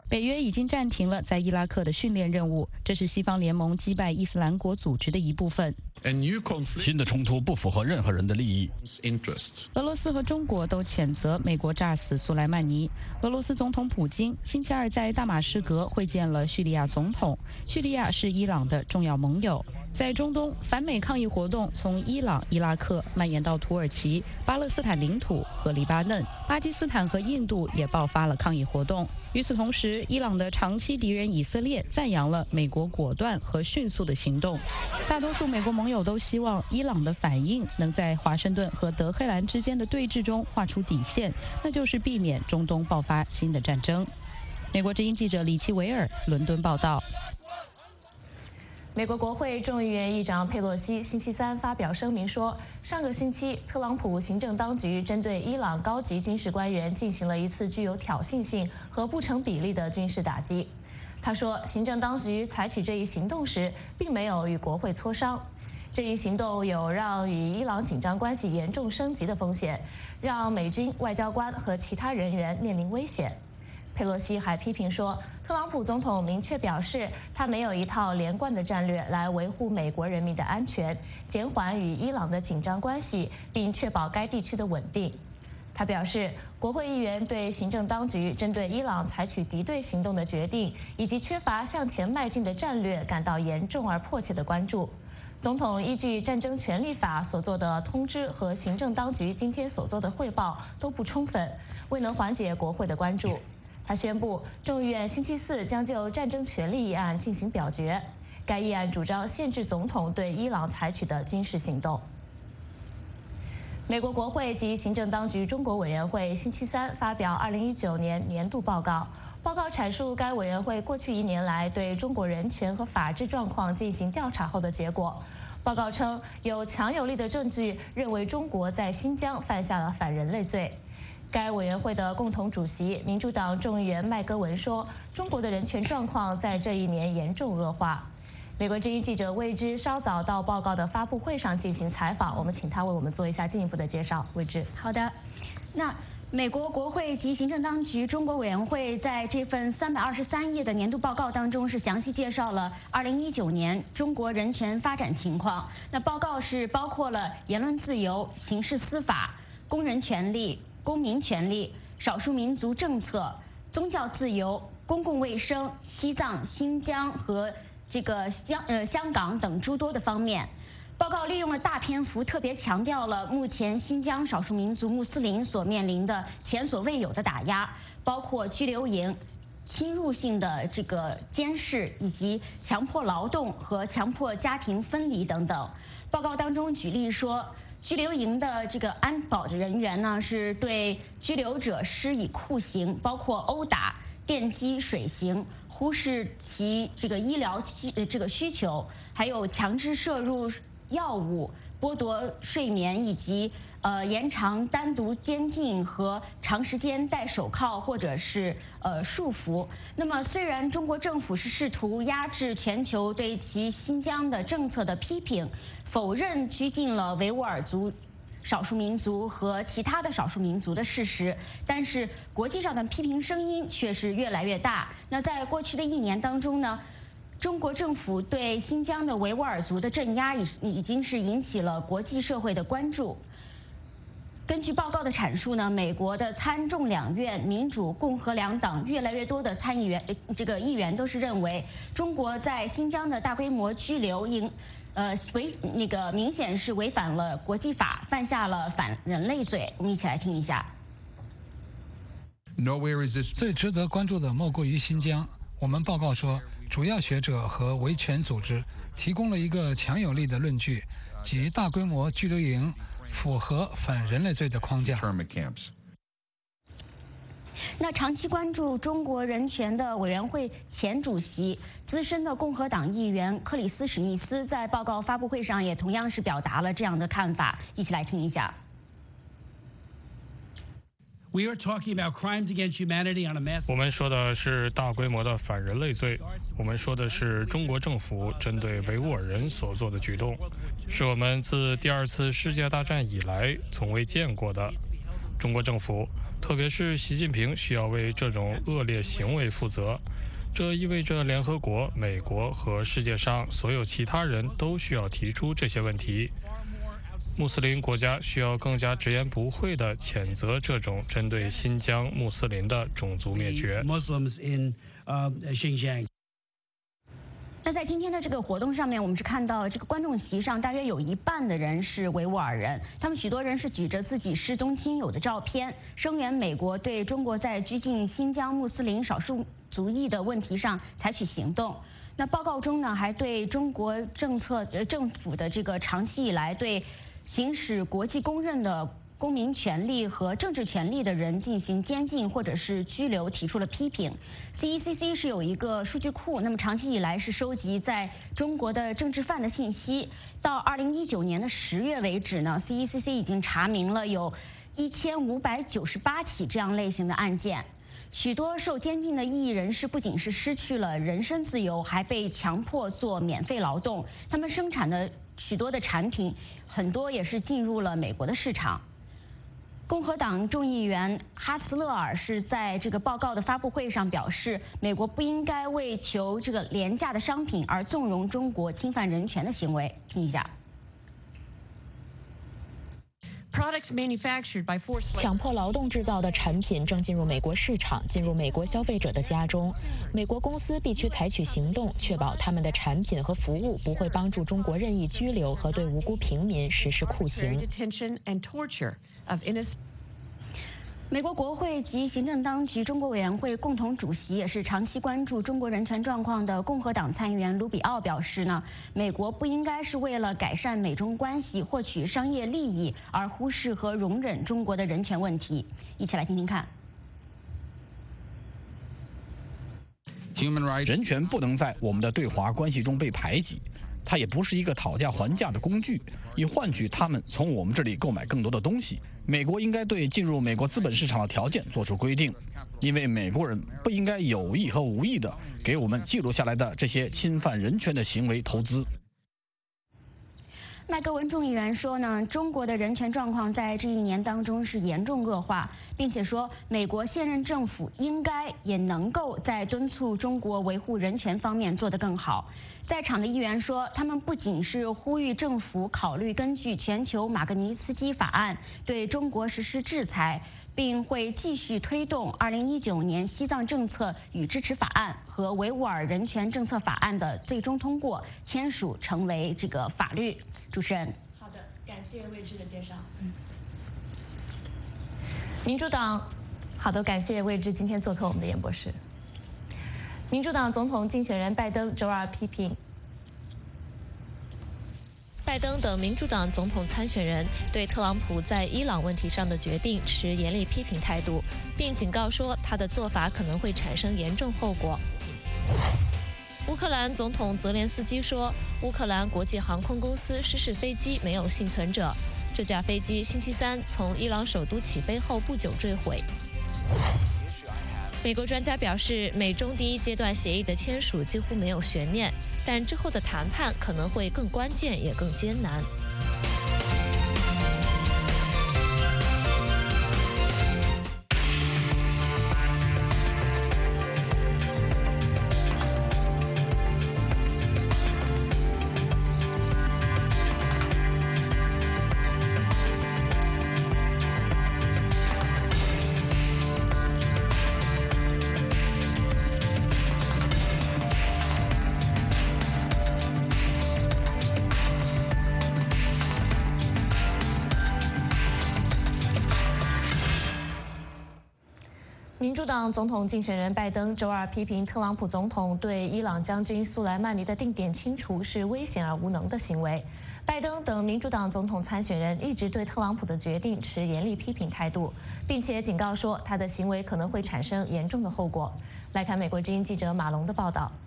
北约已经暂停了在伊拉克的训练任务，这是西方联盟击败伊斯兰国组织的一部分。 新的冲突不符合任何人的利益。 俄罗斯和中国都谴责美国炸死苏莱曼尼。俄罗斯总统普京星期二在大马士革会见了叙利亚总统。叙利亚是伊朗的重要盟友。在中东，反美抗议活动从伊朗、伊拉克蔓延到土耳其、巴勒斯坦领土和黎巴嫩，巴基斯坦和印度也爆发了抗议活动。与此同时，伊朗的长期敌人以色列赞扬了美国果断和迅速的行动。大多数美国盟友都希望伊朗的反应能在华盛顿和德黑兰之间的对峙中画出底线，那就是避免中东爆发新的战争。美国之音记者李奇维尔伦敦报道。 美国国会众议院议长佩洛西星期三发表声明说，上个星期特朗普行政当局针对伊朗高级军事官员进行了一次具有挑衅性和不成比例的军事打击。他说，行政当局采取这一行动时，并没有与国会磋商。这一行动有让与伊朗紧张关系严重升级的风险，让美军外交官和其他人员面临危险。佩洛西还批评说，特朗普总统明确表示，他没有一套连贯的战略来维护美国人民的安全，减缓与伊朗的紧张关系，并确保该地区的稳定。他表示，国会议员对行政当局针对伊朗采取敌对行动的决定，以及缺乏向前迈进的战略感到严重而迫切的关注。总统依据战争权利法所做的通知和行政当局今天所做的汇报都不充分，未能缓解国会的关注。他宣布，众议院星期四将就战争权利议案进行表决。该议案主张限制总统对伊朗采取的军事行动。美国国会及行政当局中国委员会星期三发表二零一九年年度报告，报告阐述该委员会过去一年来对中国人权和法治状况进行调查后的结果。报告称，有强有力的证据认为中国在新疆犯下了反人类罪。该委员会的共同主席、民主党众议员麦戈文说，中国的人权状况在这一年严重恶化。美国之音记者魏之稍早到报告的发布会上进行采访，我们请他为我们做一下进一步的介绍。魏之， 好的。那美国国会及行政当局中国委员会在这份三百二十三页的年度报告当中，是详细介绍了二零一九年中国人权发展情况。那报告是包括了言论自由、刑事司法、工人权利、公民权利、少数民族政策、宗教自由、公共卫生、西藏、新疆和这个香呃香港等诸多的方面。报告利用了大篇幅，特别强调了目前新疆少数民族穆斯林所面临的前所未有的打压，包括拘留营、侵入性的这个监视，以及强迫劳动和强迫家庭分离等等。报告当中举例说，拘留营的这个安保人员呢，是对拘留者施以酷刑，包括殴打、电击、水刑，忽视其这个医疗这个需求，还有强制摄入药物、剥夺睡眠，以及呃延长单独监禁和长时间戴手铐或者是呃束缚。那么，虽然中国政府是试图压制全球对其新疆的政策的批评，否认拘禁了维吾尔族少数民族和其他的少数民族的事实，但是国际上的批评声音却是越来越大。那在过去的一年当中呢，中国政府对新疆的维吾尔族的镇压已已经是引起了国际社会的关注。根据报告的阐述呢，美国的参众两院民主、共和两党越来越多的参议员，这个议员都是认为中国在新疆的大规模拘留应。呃，违那个明显是违反了国际法，犯下了反人类罪。我们一起来听一下。 最值得关注的莫过于新疆。我们报告说，主要学者和维权组织提供了一个强有力的论据，即大规模拘留营符合反人类罪的框架。 那长期关注中国人权的委员会前主席、资深的共和党议员克里斯·史密斯在报告发布会上也同样是表达了这样的看法，一起来听一下。 我们说的是大规模的反人类罪，我们说的是中国政府针对维吾尔人所做的举动，是我们自第二次世界大战以来从未见过的。中国政府， 特别是习近平需要为这种恶劣行为负责。这意味着联合国、美国和世界上所有其他人都需要提出这些问题。穆斯林国家需要更加直言不讳地谴责这种针对新疆穆斯林的种族灭绝。 那在今天的这个活动上面，我们是看到这个观众席上大约有一半的人是维吾尔人，他们许多人是举着自己失踪亲友的照片，声援美国对中国在拘禁新疆穆斯林少数族裔的问题上采取行动。那报告中呢，还对中国政策呃政府的这个长期以来对行使国际公认的公民权利和政治权利的人进行监禁或者是拘留提出了批评。C E C C 是有一个数据库，那么长期以来是收集在中国的政治犯的信息。到二零一九年的十月为止呢 ，C E C C 已经查明了有一千五百九十八起这样类型的案件。许多受监禁的异议人士不仅是失去了人身自由，还被强迫做免费劳动。他们生产的许多的产品，很多也是进入了美国的市场。共和党众议员哈斯勒尔是在这个报告的发布会上表示，美国不应该为求这个廉价的商品而纵容中国侵犯人权的行为。听一下。 强迫劳动制造的产品正进入美国市场，进入美国消费者的家中。美国公司必须采取行动，确保他们的产品和服务不会帮助中国任意拘留和对无辜平民实施酷刑。 美国国会及行政当局中国委员会共同主席，也是长期关注中国人权状况的共和党参议员卢比奥表示呢，美国不应该是为了改善美中关系、获取商业利益而忽视和容忍中国的人权问题。一起来听听看。 人权不能在我们的对华关系中被排挤，它也不是一个讨价还价的工具，以换取他们从我们这里购买更多的东西。美国应该对进入美国资本市场的条件做出规定，因为美国人不应该有意和无意地给我们记录下来的这些侵犯人权的行为投资。 麦格文众议员说呢，中国的人权状况在这一年当中是严重恶化，并且说美国现任政府应该也能够在敦促中国维护人权方面做得更好。在场的议员说，他们不仅是呼吁政府考虑根据全球马格尼茨基法案对中国实施制裁，并会继续推动二零一九年西藏政策与支持法案和维吾尔人权政策法案的最终通过，签署成为这个法律。主持人， 好的，感谢魏之的介绍。嗯，民主党，好的，感谢魏之今天做客我们的演播室。民主党总统竞选人拜登周二批评拜登等民主党总统参选人对特朗普在伊朗问题上的决定持严厉批评态度，并警告说他的做法可能会产生严重后果。乌克兰总统泽连斯基说，乌克兰国际航空公司失事飞机没有幸存者，这架飞机星期三从伊朗首都起飞后不久坠毁。美国专家表示，美中第一阶段协议的签署几乎没有悬念，但之后的谈判可能会更关键也更艰难。民主党总统竞选人拜登周二批评特朗普总统对伊朗将军苏莱曼尼的定点清除是危险而无能的行为。拜登等民主党总统参选人一直对特朗普的决定持严厉批评态度，并且警告说他的行为可能会产生严重的后果。来看美国之音记者马龙的报道。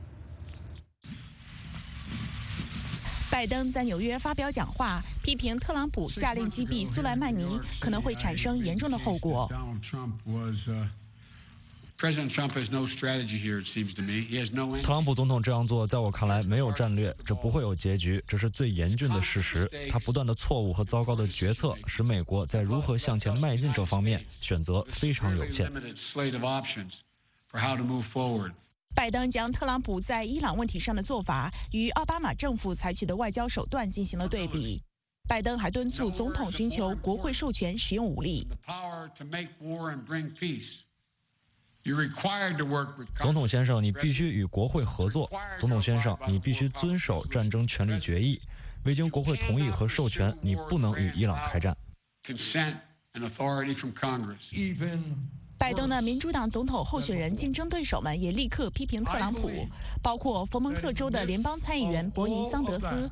拜登在纽约发表讲话，批评特朗普下令击毙苏莱曼尼可能会产生严重的后果。 特朗普总统这样做，在我看来没有战略，这不会有结局，这是最严峻的事实。他不断的错误和糟糕的决策，使美国在如何向前迈进这方面选择非常有限。 拜登将特朗普在伊朗问题上的做法与奥巴马政府采取的外交手段进行了对比。拜登还敦促总统寻求国会授权使用武力。 总统先生，你必须与国会合作。总统先生，你必须遵守战争权利决议。未经国会同意和授权，你不能与伊朗开战。 拜登的民主党总统候选人竞争对手们也立刻批评特朗普，包括佛蒙特州的联邦参议员伯尼·桑德斯。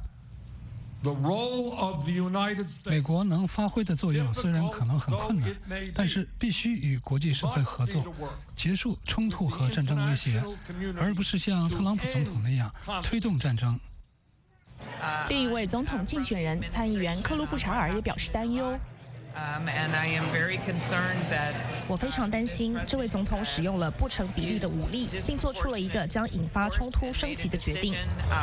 美国能发挥的作用虽然可能很困难，但是必须与国际社会合作，结束冲突和战争威胁，而不是像特朗普总统那样推动战争。 另一位总统竞选人参议员克鲁布查尔也表示担忧。 我非常担心这位总统使用了不成比例的武力，并做出了一个将引发冲突升级的决定。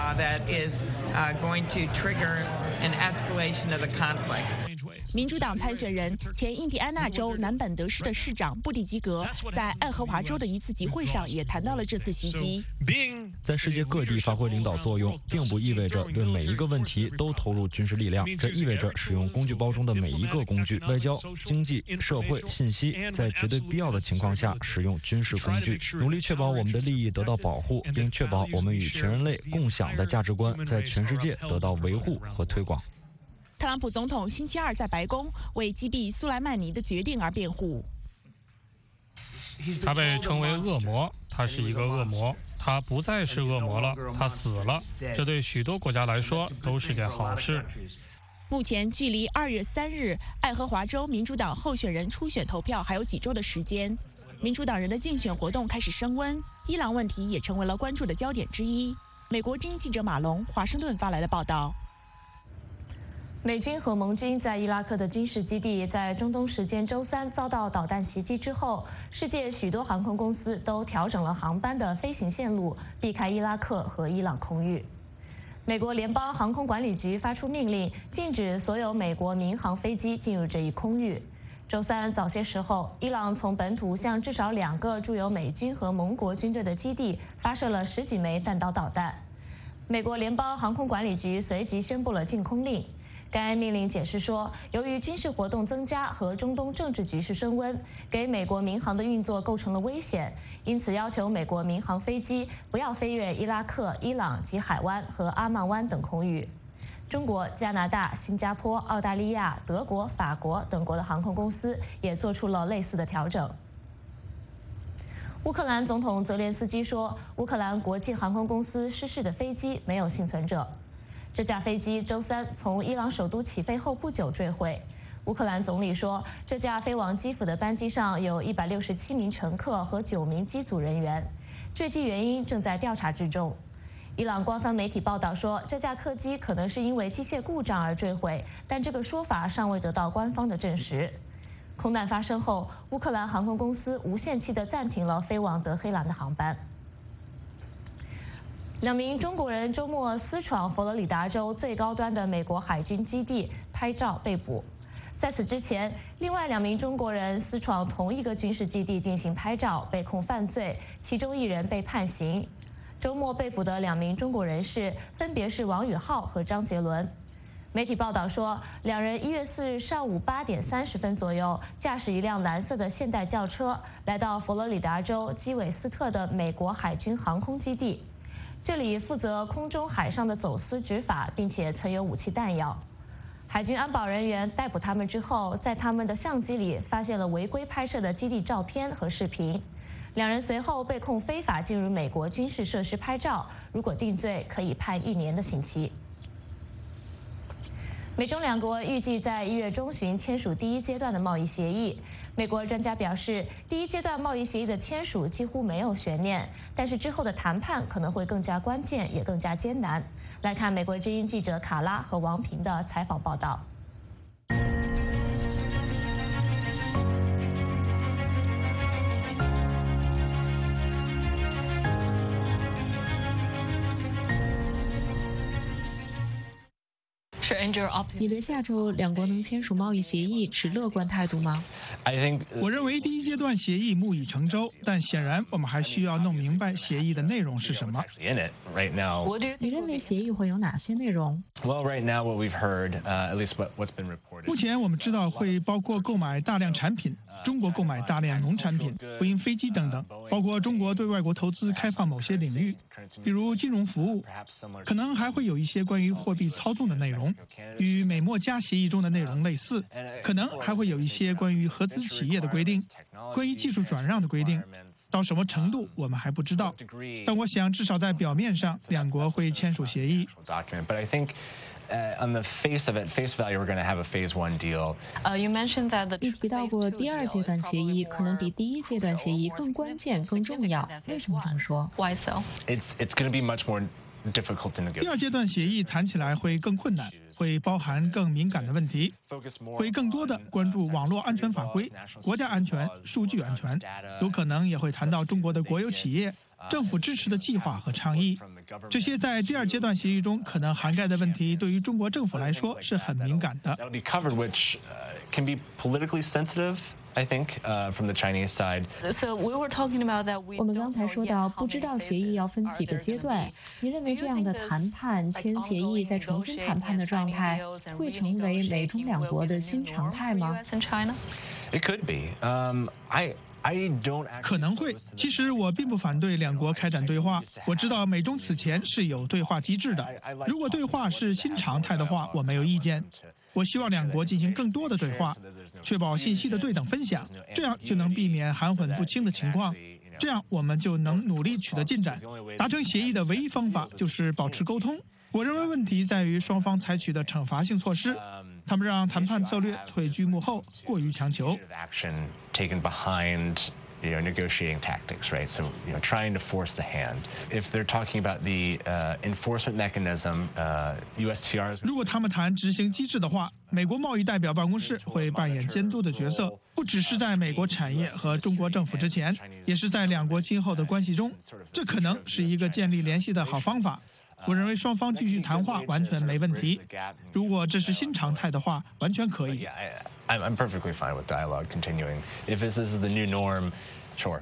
民主党参选人、前印第安纳州南本德市的市长布蒂吉格在爱荷华州的一次集会上也谈到了这次袭击。 在世界各地发挥领导作用，并不意味着对每一个问题都投入军事力量，这意味着使用工具包中的每一个工具，外交、经济、社会、信息，在绝对必要的情况下使用军事工具，努力确保我们的利益得到保护，并确保我们与全人类共享的价值观在全世界得到维护和推广。 特朗普总统星期二在白宫为击毙苏莱曼尼的决定而辩护。 他被称为恶魔，他是一个恶魔，他不再是恶魔了，他死了。这对许多国家来说都是件好事。 目前距离二月三日爱荷华州民主党候选人初选投票还有几周的时间，民主党人的竞选活动开始升温，伊朗问题也成为了关注的焦点之一。美国之音记者马龙华盛顿发来的报道。 美军和盟军在伊拉克的军事基地在中东时间周三遭到导弹袭击之后，世界许多航空公司都调整了航班的飞行线路，避开伊拉克和伊朗空域。美国联邦航空管理局发出命令，禁止所有美国民航飞机进入这一空域。周三早些时候，伊朗从本土向至少两个驻有美军和盟国军队的基地发射了十几枚弹道导弹。美国联邦航空管理局随即宣布了禁空令。该命令解释说，由于军事活动增加和中东政治局势升温，给美国民航的运作构成了危险，因此要求美国民航飞机不要飞越伊拉克、伊朗及海湾和阿曼湾等空域。中国、加拿大、新加坡、澳大利亚、德国、法国等国的航空公司也做出了类似的调整。乌克兰总统泽连斯基说，乌克兰国际航空公司失事的飞机没有幸存者。这架飞机周三从伊朗首都起飞后不久坠毁。乌克兰总理说，这架飞往基辅的班机上有一百六十七名乘客和九名机组人员，坠机原因正在调查之中。伊朗官方媒体报道说，这架客机可能是因为机械故障而坠毁，但这个说法尚未得到官方的证实。空难发生后，乌克兰航空公司无限期地暂停了飞往德黑兰的航班。两名中国人周末私闯佛罗里达州最高端的美国海军基地拍照被捕。在此之前，另外两名中国人私闯同一个军事基地进行拍照，被控犯罪，其中一人被判刑。周末被捕的两名中国人士分别是王宇浩和张杰伦。媒体报道说，两人一月四日上午八点三十分左右，驾驶一辆蓝色的现代轿车，来到佛罗里达州基韦斯特的美国海军航空基地。这里负责空中海上的走私执法，并且存有武器弹药。海军安保人员逮捕他们之后，在他们的相机里发现了违规拍摄的基地照片和视频。两人随后被控非法进入美国军事设施拍照，如果定罪，可以判一年的刑期。美中两国预计在一月中旬签署第一阶段的贸易协议。美国专家表示，第一阶段贸易协议的签署几乎没有悬念，但是之后的谈判可能会更加关键，也更加艰难。来看美国之音记者卡拉和王平的采访报道。 你对下周两国能签署贸易协议持乐观态度吗？ 我认为第一阶段协议木已成舟，但显然我们还需要弄明白协议的内容是什么。 你认为协议会有哪些内容？ 目前我们知道会包括购买大量产品，中国购买大量农产品、波音飞机等等，包括中国对外国投资开放某些领域，比如金融服务，可能还会有一些关于货币操纵的内容，与美墨加协议中的内容类似，可能还会有一些关于合资企业的规定，关于技术转让的规定。到什么程度我们还不知道，但我想至少在表面上，两国会签署协议。 Uh, on the face of it, face value, we're going to have a phase one deal. Uh, you mentioned that the 你提到过第二阶段协议可能比第一阶段协议更关键、更重要。为什么这么说 ？Why so? It's it's going to be much more difficult to negotiate. 第二阶段协议谈起来会更困难，会包含更敏感的问题，会更多的关注网络安全法规、国家安全、数据安全，有可能也会谈到中国的国有企业、政府支持的计划和倡议。这些在第二阶段协议中可能涵盖的问题，对于中国政府来说是很敏感的。 That will be covered, which can be politically sensitive, I think, from the Chinese side. So we were talking about that. 我们刚才说到，不知道协议要分几个阶段。你认为这样的谈判、签协议再重新谈判的状态，会成为美中两国的新常态吗 ？It could be. Um, I. 可能会。其实我并不反对两国开展对话。我知道美中此前是有对话机制的。如果对话是新常态的话，我没有意见。我希望两国进行更多的对话，确保信息的对等分享，这样就能避免含混不清的情况。这样我们就能努力取得进展。达成协议的唯一方法就是保持沟通。我认为问题在于双方采取的惩罚性措施。他们让谈判策略退居幕后，过于强求。 Taken behind, you know, negotiating tactics, right? So, you know, trying to force the hand. If they're talking about the uh, enforcement mechanism, uh, U S T R. 如果他们谈执行机制的话，美国贸易代表办公室会扮演监督的角色，不只是在美国产业和中国政府之前，也是在两国今后的关系中。这可能是一个建立联系的好方法。我认为双方继续谈话完全没问题。如果这是新常态的话，完全可以。 I'm perfectly fine with dialogue continuing. If this is the new norm, sure.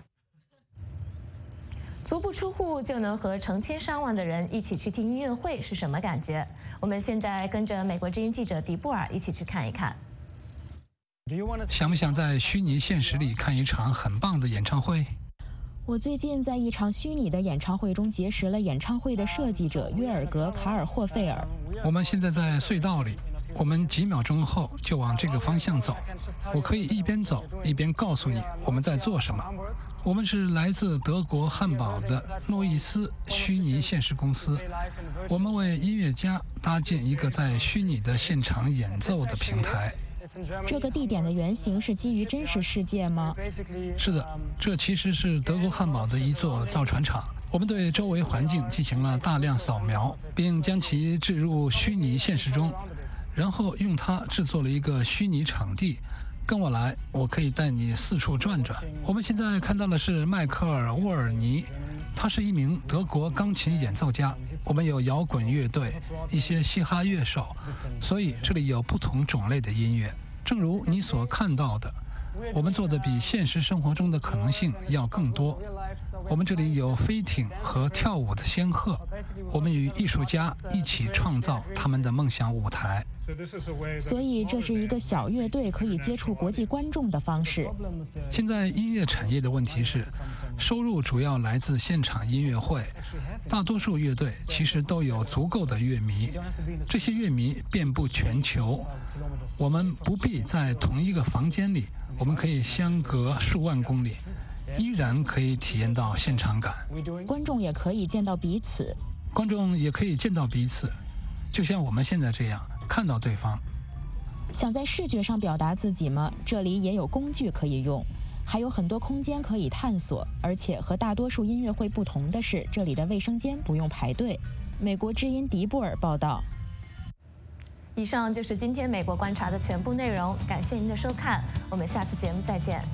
足不出户就能和成千上万的人一起去听音乐会是什么感觉？我们现在跟着美国之音记者迪布尔一起去看一看。 想不想在虚拟现实里看一场很棒的演唱会？ 我最近在一场虚拟的演唱会中结识了演唱会的设计者约尔格·卡尔霍费尔。 我们现在在隧道里，我们几秒钟后就往这个方向走。我可以一边走一边告诉你我们在做什么。我们是来自德国汉堡的诺伊斯虚拟现实公司。我们为音乐家搭建一个在虚拟的现场演奏的平台。 这个地点的原型是基于真实世界吗？ 是的，这其实是德国汉堡的一座造船厂。我们对周围环境进行了大量扫描，并将其置入虚拟现实中，然后用它制作了一个虚拟场地。跟我来，我可以带你四处转转。我们现在看到的是迈克尔·沃尔尼，他是一名德国钢琴演奏家。我们有摇滚乐队，一些嘻哈乐手，所以这里有不同种类的音乐。正如你所看到的，我们做的比现实生活中的可能性要更多。我们这里有飞艇和跳舞的仙鹤，我们与艺术家一起创造他们的梦想舞台。 所以这是一个小乐队可以接触国际观众的方式。 现在音乐产业的问题是，收入主要来自现场音乐会。大多数乐队其实都有足够的乐迷，这些乐迷遍布全球。我们不必在同一个房间里，我们可以相隔数万公里，依然可以体验到现场感。 观众也可以见到彼此。 观众也可以见到彼此，就像我们现在这样看到对方。 想在视觉上表达自己吗？这里也有工具可以用，还有很多空间可以探索。而且和大多数音乐会不同的是，这里的卫生间不用排队。美国之音迪布尔报道。 以上就是今天美国观察的全部内容，感谢您的收看，我们下次节目再见。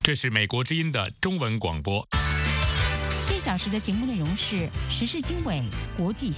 这是美国之音的中文广播。 一小时的节目内容是时事经纬、国际